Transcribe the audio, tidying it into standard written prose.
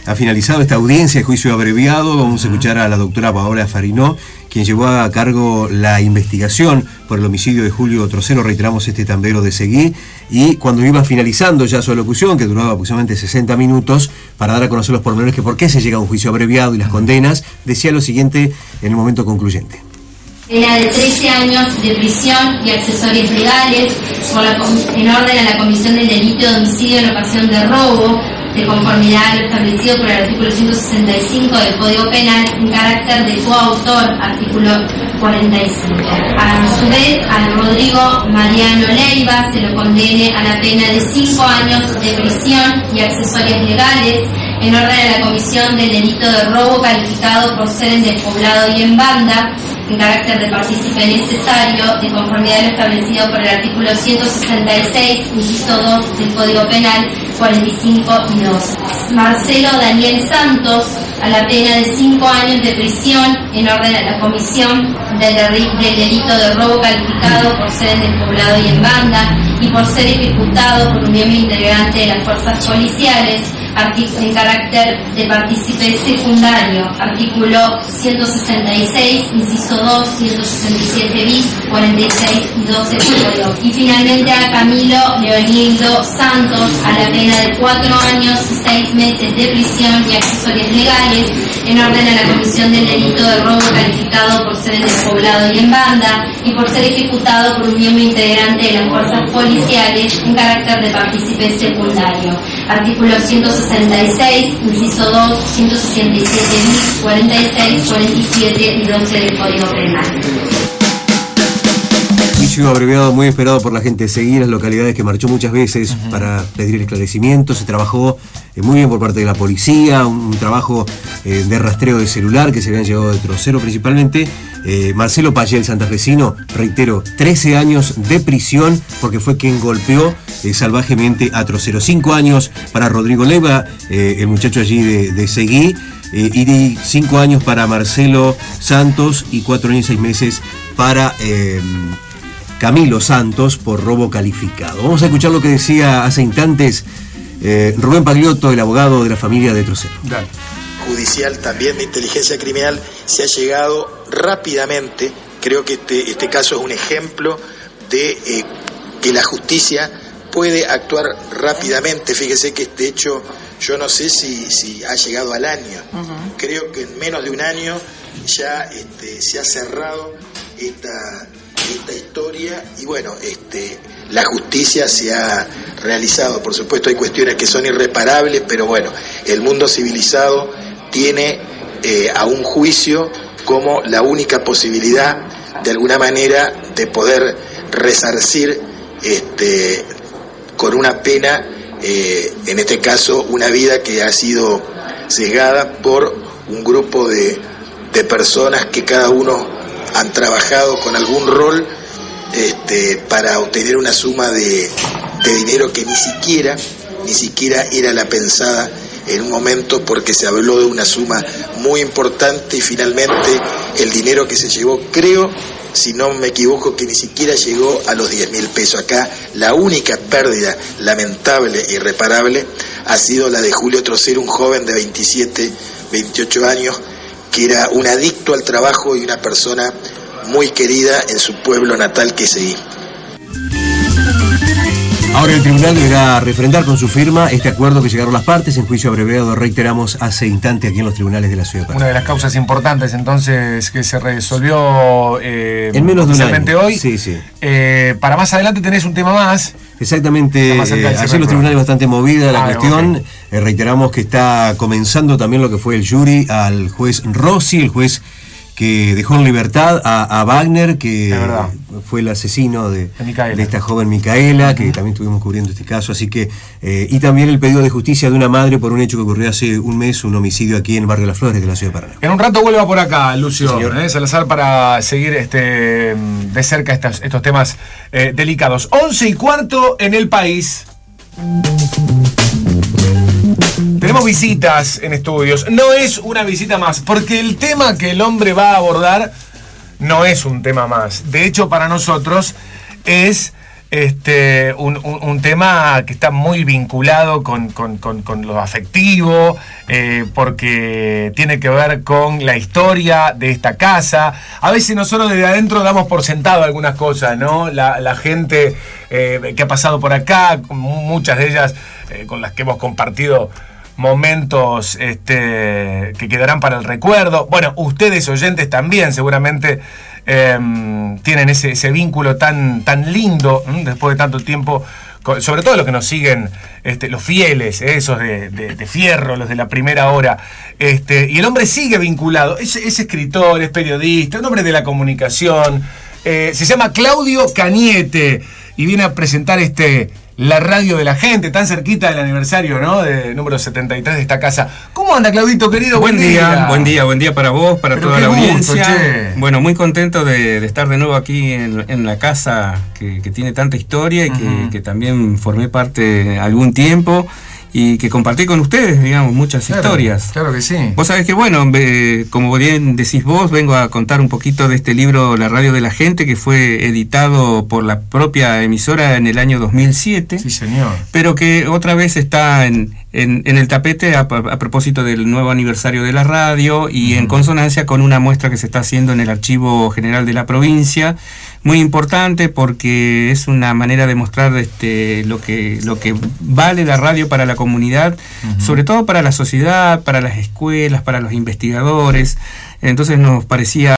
ha finalizado esta audiencia de juicio abreviado. Vamos a escuchar a la doctora Paola Farinó, quien llevó a cargo la investigación por el homicidio de Julio Trocero, reiteramos, este tambero de Seguí, y cuando iba finalizando ya su alocución, que duraba aproximadamente 60 minutos, para dar a conocer los pormenores que por qué se llega a un juicio abreviado y las condenas, decía lo siguiente en el momento concluyente. Pena de 13 años de prisión y accesorios legales en orden a la comisión del delito de homicidio en ocasión de robo, de conformidad a lo establecido por el artículo 165 del Código Penal, en carácter de coautor, artículo 45. A su vez, a Rodrigo Mariano Leiva se lo condene a la pena de 5 años de prisión y accesorios legales en orden a la comisión del delito de robo calificado por ser en despoblado y en banda, en carácter de partícipe necesario, de conformidad a lo establecido por el artículo 166, inciso 2 del Código Penal, 45 y 2. Marcelo Daniel Santos, a la pena de 5 años de prisión en orden a la comisión del delito de robo calificado por ser en despoblado y en banda y por ser ejecutado por un miembro integrante de las fuerzas policiales, en carácter de partícipe secundario, artículo 166, inciso 2, 167 bis, 46 y 12 del Código. Y finalmente a Camilo Leonildo Santos, a la pena de 4 años y 6 meses de prisión y accesorios legales en orden a la comisión del delito de robo calificado por ser en despoblado y en banda y por ser ejecutado por un miembro integrante de las fuerzas policiales en carácter de partícipe secundario, artículo 166, inciso 2, 167 bis, 46, 47 y 12 del Código Penal. Juicio abreviado muy esperado por la gente de Seguí, las localidades que marchó muchas veces para pedir esclarecimiento. Se trabajó muy bien por parte de la policía, un trabajo de rastreo de celular que se habían llevado de Trocero principalmente. Marcelo Payel, santafesino, reitero, 13 años de prisión porque fue quien golpeó salvajemente a Trocero. 5 años para Rodrigo Leiva, el muchacho allí de Seguí, y 5 años para Marcelo Santos y 4 años y 6 meses para Camilo Santos por robo calificado. Vamos a escuchar lo que decía hace instantes Rubén Pagliotto, el abogado de la familia de Trocero. Dale. Judicial, también de inteligencia criminal, se ha llegado rápidamente. Creo que este caso es un ejemplo de que la justicia puede actuar rápidamente. Fíjese que este hecho, yo no sé si ha llegado al año. Creo que en menos de un año ya se ha cerrado esta historia y bueno, la justicia se ha realizado. Por supuesto hay cuestiones que son irreparables, pero bueno, el mundo civilizado tiene a un juicio como la única posibilidad de alguna manera de poder resarcir con una pena, en este caso una vida que ha sido cegada por un grupo de personas que cada uno han trabajado con algún rol para obtener una suma de dinero que ni siquiera era la pensada en un momento, porque se habló de una suma muy importante y finalmente el dinero que se llevó, creo, si no me equivoco, que ni siquiera llegó a los 10.000 pesos. Acá la única pérdida lamentable e irreparable ha sido la de Julio Trocero, un joven de 27, 28 años, que era un adicto al trabajo y una persona muy querida en su pueblo natal, que Seguí. Ahora el tribunal deberá refrendar con su firma este acuerdo que llegaron las partes en juicio abreviado, reiteramos, hace instante aquí en los tribunales de la ciudad de Paraná. Una de las causas importantes entonces que se resolvió en menos de un año. Hoy. Sí. Para más adelante tenés un tema más. Exactamente, ayer los tribunales bastante movida la cuestión. Okay. Reiteramos que está comenzando también lo que fue el jury al juez Rossi, el juez que dejó en libertad a Wagner, que fue el asesino de esta joven Micaela, que también estuvimos cubriendo este caso, así que y también el pedido de justicia de una madre por un hecho que ocurrió hace un mes, un homicidio aquí en el barrio Las Flores de la ciudad de Paraná. En un rato vuelva por acá, Lucio, Salazar, para seguir de cerca estos temas delicados. 11:15 en el país. Tenemos visitas en estudios. No es una visita más, porque el tema que el hombre va a abordar no es un tema más. De hecho, para nosotros es un tema que está muy vinculado con lo afectivo, porque tiene que ver con la historia de esta casa. A veces nosotros desde adentro damos por sentado algunas cosas, ¿no? La gente que ha pasado por acá, muchas de ellas con las que hemos compartido momentos que quedarán para el recuerdo. Bueno, ustedes oyentes también seguramente tienen ese vínculo tan lindo después de tanto tiempo, sobre todo los que nos siguen, los fieles, esos de fierro, los de la primera hora, y el hombre sigue vinculado, es escritor, es periodista, un hombre de la comunicación, se llama Claudio Cañete y viene a presentar la radio de la gente, tan cerquita del aniversario, ¿no? De número 73 de esta casa. ¿Cómo anda, Claudito, querido? Buen día para vos, para toda la audiencia. Gusto, bueno, muy contento de estar de nuevo aquí en la casa que tiene tanta historia y que también formé parte algún tiempo y que compartí con ustedes, digamos, muchas historias. Claro que sí. Vos sabés que, bueno, como bien decís vos, vengo a contar un poquito de este libro, La Radio de la Gente, que fue editado por la propia emisora en el año 2007. Sí, señor. Pero que otra vez está en el tapete a propósito del nuevo aniversario de la radio y en consonancia con una muestra que se está haciendo en el Archivo General de la provincia, muy importante porque es una manera de mostrar lo que vale la radio para la comunidad, sobre todo para la sociedad, para las escuelas, para los investigadores. Entonces nos parecía